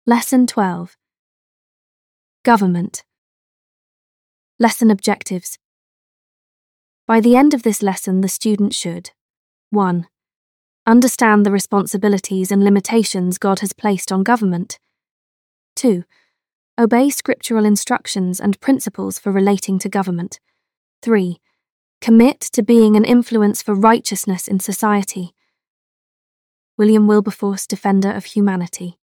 Lesson 12. Government. Lesson objectives. By the end of this lesson, the student should 1. Understand the responsibilities and limitations God has placed on government. 2. Obey scriptural instructions and principles for relating to government. 3. Commit to being an influence for righteousness in society. William Wilberforce, Defender of Humanity.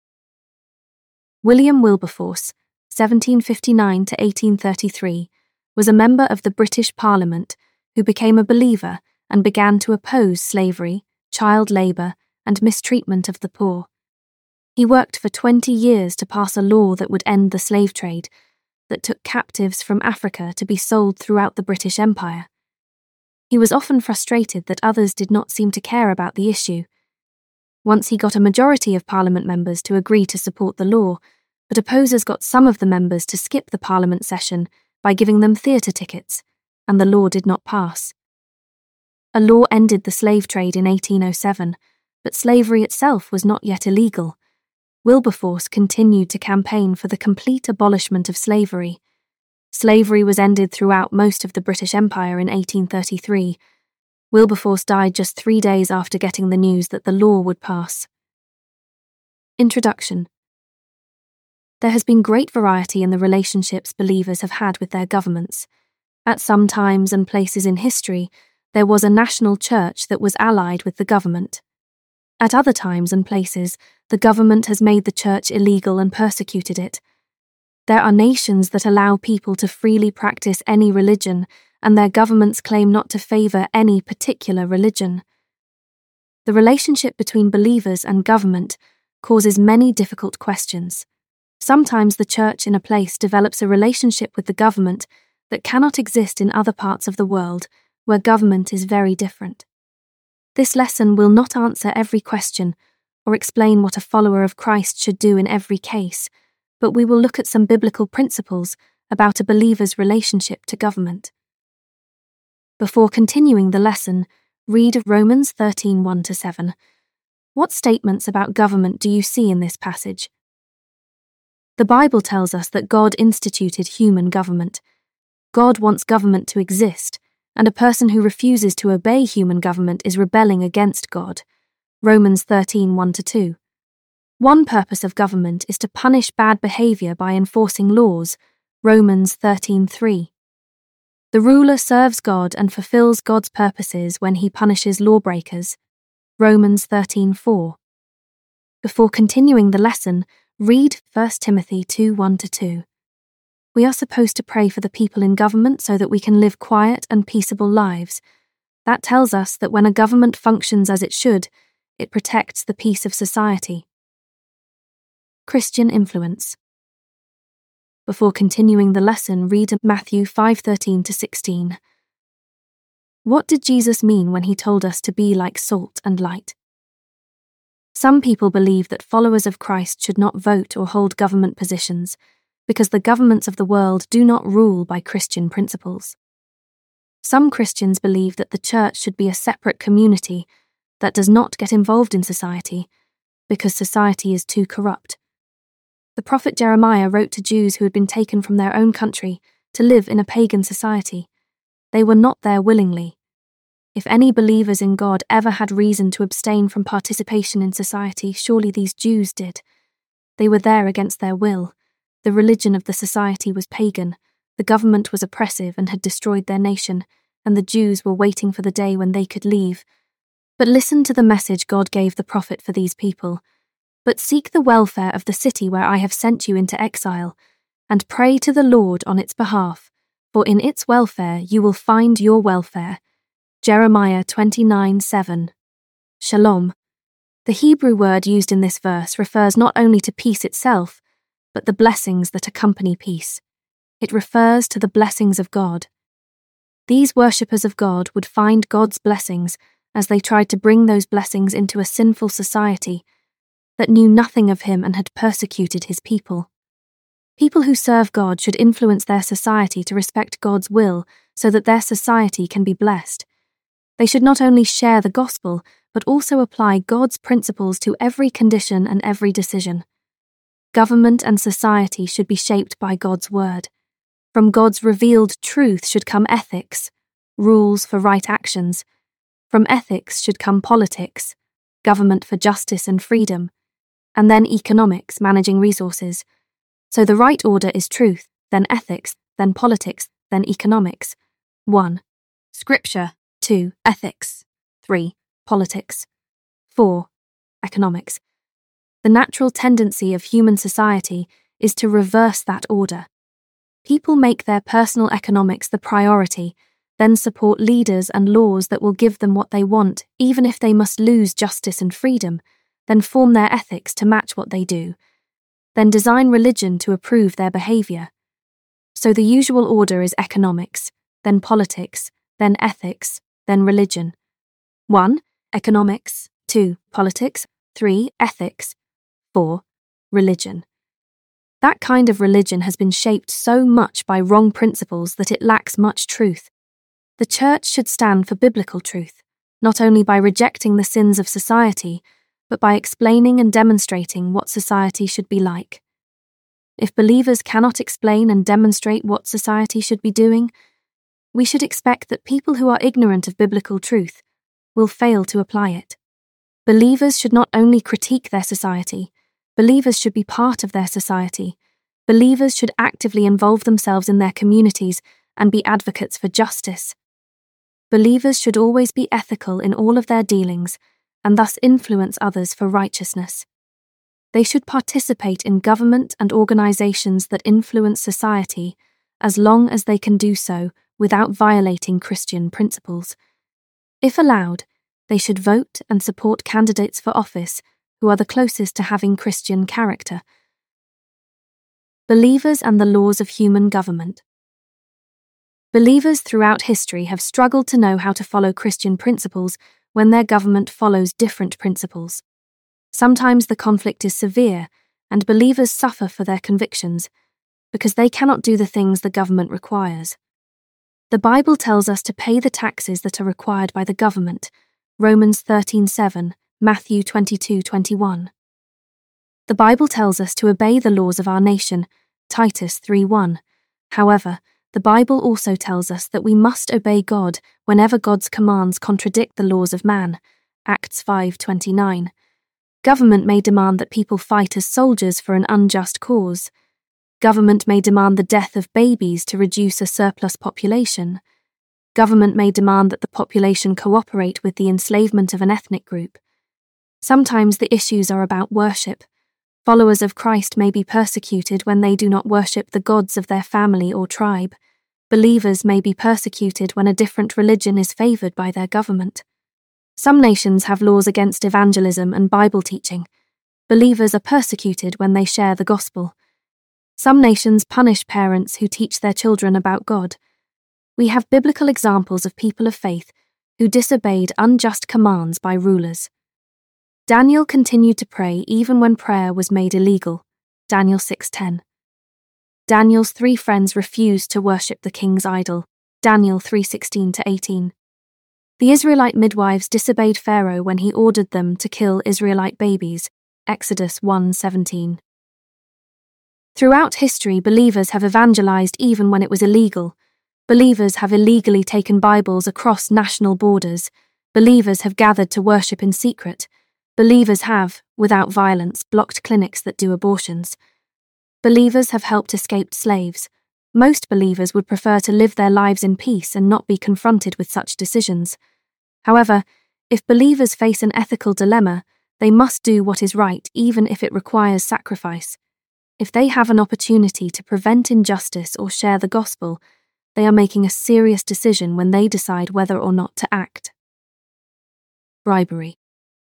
William Wilberforce, 1759 to 1833, was a member of the British Parliament who became a believer and began to oppose slavery, child labour, and mistreatment of the poor. He worked for 20 years to pass a law that would end the slave trade, that took captives from Africa to be sold throughout the British Empire. He was often frustrated that others did not seem to care about the issue. Once he got a majority of Parliament members to agree to support the law, but opposers got some of the members to skip the Parliament session by giving them theatre tickets, and the law did not pass. A law ended the slave trade in 1807, but slavery itself was not yet illegal. Wilberforce continued to campaign for the complete abolishment of slavery. Slavery was ended throughout most of the British Empire in 1833. Wilberforce died just 3 days after getting the news that the law would pass. Introduction. There has been great variety in the relationships believers have had with their governments. At some times and places in history, there was a national church that was allied with the government. At other times and places, the government has made the church illegal and persecuted it. There are nations that allow people to freely practice any religion, and their governments claim not to favour any particular religion. The relationship between believers and government causes many difficult questions. Sometimes the church in a place develops a relationship with the government that cannot exist in other parts of the world where government is very different. This lesson will not answer every question or explain what a follower of Christ should do in every case, but we will look at some biblical principles about a believer's relationship to government. Before continuing the lesson, read Romans 13, 1-7. What statements about government do you see in this passage? The Bible tells us that God instituted human government. God wants government to exist, and a person who refuses to obey human government is rebelling against God. Romans 13, 1-2. One purpose of government is to punish bad behaviour by enforcing laws. Romans 13:3. The ruler serves God and fulfills God's purposes when he punishes lawbreakers. Romans 13:4. Before continuing the lesson, read 1 Timothy 2, 1-2. We are supposed to pray for the people in government so that we can live quiet and peaceable lives. That tells us that when a government functions as it should, it protects the peace of society. Christian influence. Before continuing the lesson, read Matthew 5:13-16. What did Jesus mean when he told us to be like salt and light? Some people believe that followers of Christ should not vote or hold government positions because the governments of the world do not rule by Christian principles. Some Christians believe that the church should be a separate community that does not get involved in society because society is too corrupt. The prophet Jeremiah wrote to Jews who had been taken from their own country to live in a pagan society. They were not there willingly. If any believers in God ever had reason to abstain from participation in society, surely these Jews did. They were there against their will. The religion of the society was pagan, the government was oppressive and had destroyed their nation, and the Jews were waiting for the day when they could leave. But listen to the message God gave the prophet for these people. But seek the welfare of the city where I have sent you into exile, and pray to the Lord on its behalf, for in its welfare you will find your welfare. Jeremiah 29:7. Shalom. The Hebrew word used in this verse refers not only to peace itself, but the blessings that accompany peace. It refers to the blessings of God. These worshippers of God would find God's blessings as they tried to bring those blessings into a sinful society that knew nothing of him and had persecuted his people. People who serve God should influence their society to respect God's will so that their society can be blessed. They should not only share the gospel, but also apply God's principles to every condition and every decision. Government and society should be shaped by God's word. From God's revealed truth should come ethics, rules for right actions. From ethics should come politics, government for justice and freedom, and then economics, managing resources. So the right order is truth, then ethics, then politics, then economics. 1. Scripture. 2. Ethics. 3. Politics. 4. Economics. The natural tendency of human society is to reverse that order. People make their personal economics the priority, then support leaders and laws that will give them what they want, even if they must lose justice and freedom, then form their ethics to match what they do, then design religion to approve their behavior. So the usual order is economics, then politics, then ethics, then religion. 1. Economics. 2. Politics. 3. Ethics. 4. Religion. That kind of religion has been shaped so much by wrong principles that it lacks much truth. The church should stand for biblical truth, not only by rejecting the sins of society, but by explaining and demonstrating what society should be like. If believers cannot explain and demonstrate what society should be doing, we should expect that people who are ignorant of biblical truth will fail to apply it. Believers should not only critique their society, believers should be part of their society. Believers should actively involve themselves in their communities and be advocates for justice. Believers should always be ethical in all of their dealings and thus influence others for righteousness. They should participate in government and organizations that influence society as long as they can do so without violating Christian principles. If allowed, they should vote and support candidates for office who are the closest to having Christian character. Believers and the laws of human government. Believers throughout history have struggled to know how to follow Christian principles when their government follows different principles. Sometimes the conflict is severe, and believers suffer for their convictions because they cannot do the things the government requires. The Bible tells us to pay the taxes that are required by the government, Romans 13:7, Matthew 22:21. The Bible tells us to obey the laws of our nation, Titus 3:1. However, the Bible also tells us that we must obey God whenever God's commands contradict the laws of man, Acts 5:29. Government may demand that people fight as soldiers for an unjust cause. Government may demand the death of babies to reduce a surplus population. Government may demand that the population cooperate with the enslavement of an ethnic group. Sometimes the issues are about worship. Followers of Christ may be persecuted when they do not worship the gods of their family or tribe. Believers may be persecuted when a different religion is favored by their government. Some nations have laws against evangelism and Bible teaching. Believers are persecuted when they share the gospel. Some nations punish parents who teach their children about God. We have biblical examples of people of faith who disobeyed unjust commands by rulers. Daniel continued to pray even when prayer was made illegal, Daniel 6:10. Daniel's 3 friends refused to worship the king's idol, Daniel 3:16-18. The Israelite midwives disobeyed Pharaoh when he ordered them to kill Israelite babies, Exodus 1:17. Throughout history, believers have evangelized even when it was illegal. Believers have illegally taken Bibles across national borders. Believers have gathered to worship in secret. Believers have, without violence, blocked clinics that do abortions. Believers have helped escaped slaves. Most believers would prefer to live their lives in peace and not be confronted with such decisions. However, if believers face an ethical dilemma, they must do what is right even if it requires sacrifice. If they have an opportunity to prevent injustice or share the gospel, they are making a serious decision when they decide whether or not to act. Bribery.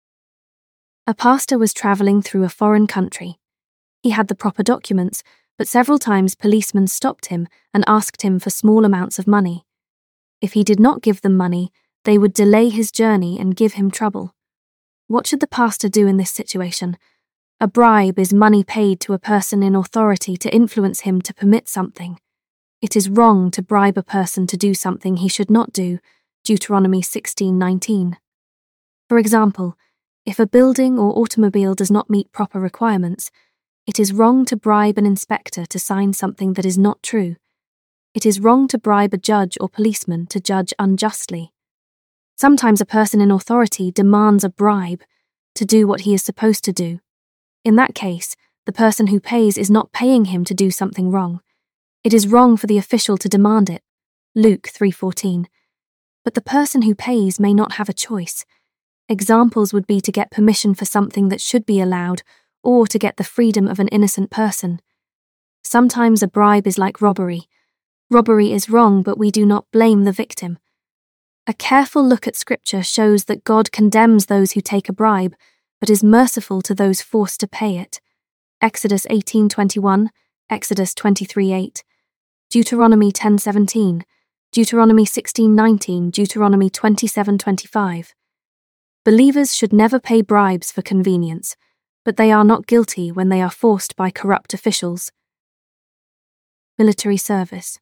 A pastor was travelling through a foreign country. He had the proper documents, but several times policemen stopped him and asked him for small amounts of money. If he did not give them money, they would delay his journey and give him trouble. What should the pastor do in this situation? A bribe is money paid to a person in authority to influence him to permit something. It is wrong to bribe a person to do something he should not do, Deuteronomy 16:19. For example, if a building or automobile does not meet proper requirements, It is wrong to bribe an inspector to sign something that is not true. It is wrong to bribe a judge or policeman to judge unjustly. Sometimes a person in authority demands a bribe to do what he is supposed to do. In that case, the person who pays is not paying him to do something wrong. It is wrong for the official to demand it. Luke 3:14. But the person who pays may not have a choice. Examples would be to get permission for something that should be allowed, or to get the freedom of an innocent person. Sometimes a bribe is like robbery. Robbery is wrong, but we do not blame the victim. A careful look at Scripture shows that God condemns those who take a bribe, but is merciful to those forced to pay it. Exodus 18:21, Exodus 23:8, Deuteronomy 10:17, Deuteronomy 16:19, Deuteronomy 27:25. Believers should never pay bribes for convenience, but they are not guilty when they are forced by corrupt officials. Military service.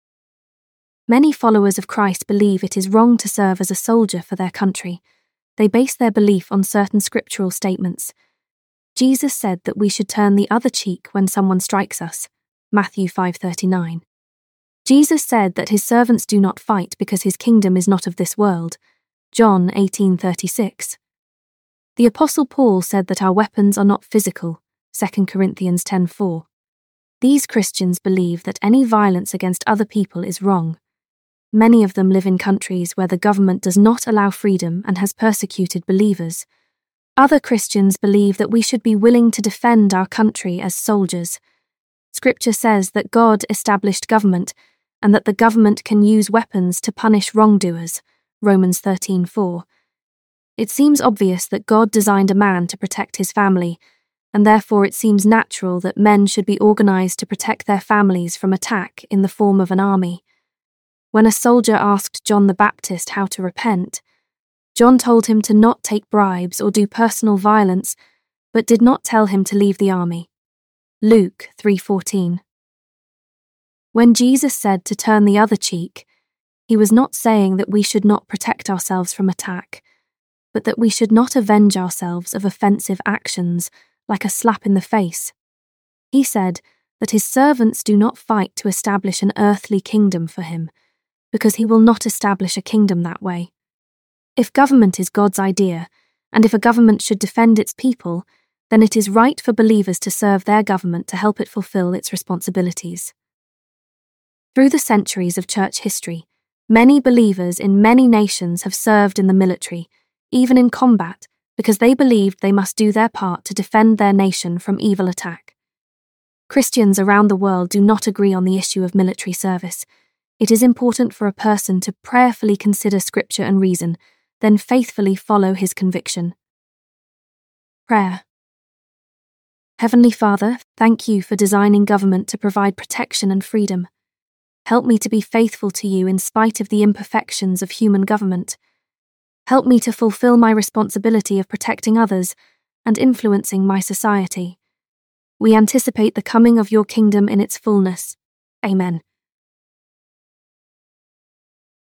Many followers of Christ believe it is wrong to serve as a soldier for their country. They base their belief on certain scriptural statements. Jesus said that we should turn the other cheek when someone strikes us. Matthew 5:39. Jesus said that his servants do not fight because his kingdom is not of this world. John 18:36. The Apostle Paul said that our weapons are not physical. 2 Corinthians 10:4. These Christians believe that any violence against other people is wrong. Many of them live in countries where the government does not allow freedom and has persecuted believers. Other Christians believe that we should be willing to defend our country as soldiers. Scripture says that God established government and that the government can use weapons to punish wrongdoers. Romans 13:4. It seems obvious that God designed a man to protect his family, and therefore it seems natural that men should be organized to protect their families from attack in the form of an army. When a soldier asked John the Baptist how to repent, John told him to not take bribes or do personal violence, but did not tell him to leave the army. Luke 3:14. When Jesus said to turn the other cheek, he was not saying that we should not protect ourselves from attack, but that we should not avenge ourselves of offensive actions like a slap in the face. He said that his servants do not fight to establish an earthly kingdom for him, because he will not establish a kingdom that way. If government is God's idea, and if a government should defend its people, then it is right for believers to serve their government to help it fulfill its responsibilities. Through the centuries of church history, many believers in many nations have served in the military, even in combat, because they believed they must do their part to defend their nation from evil attack. Christians around the world do not agree on the issue of military service. It is important for a person to prayerfully consider Scripture and reason, then faithfully follow his conviction. Prayer. Heavenly Father, thank you for designing government to provide protection and freedom. Help me to be faithful to you in spite of the imperfections of human government. Help me to fulfill my responsibility of protecting others and influencing my society. We anticipate the coming of your kingdom in its fullness. Amen.